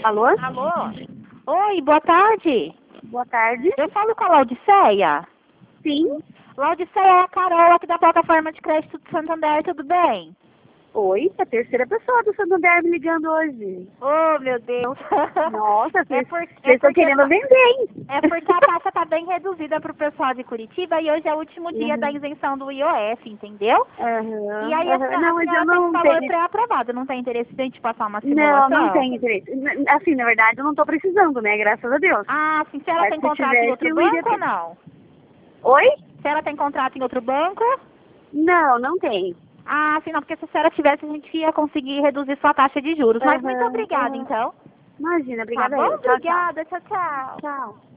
Alô? Alô? Oi, boa tarde. Boa tarde. Eu falo com a Laudiceia. Sim. Laudiceia é a Carol aqui da plataforma de crédito do Santander, tudo bem? Oi, a terceira pessoa do Santander me ligando hoje. Oh, meu Deus. Nossa, vocês porque estão querendo vender, hein? É porque a taxa está bem reduzida para o pessoal de Curitiba e hoje é o último dia da Uhum. isenção do IOF, entendeu? Aham, E aí aham. Não, mas eu senhora tem um não valor tenho. pré-aprovado, não tem interesse em te passar uma Não, não simulação? tenho interesse. Assim, na verdade, eu não tô precisando, né? Graças a Deus. Ah, sim, se ela Mas tem se contrato em tivesse, outro eu iria banco ou ter. não? Oi? Se ela tem contrato em outro banco? Não, não tem. Ah, sim, não, porque se a senhora tivesse, a gente ia conseguir reduzir sua taxa de juros. Mas muito Aham, obrigada, aham. então. Imagina, Tá obrigada bom? eu. Tchau, tchau. Obrigada, tchau, tchau. Tchau.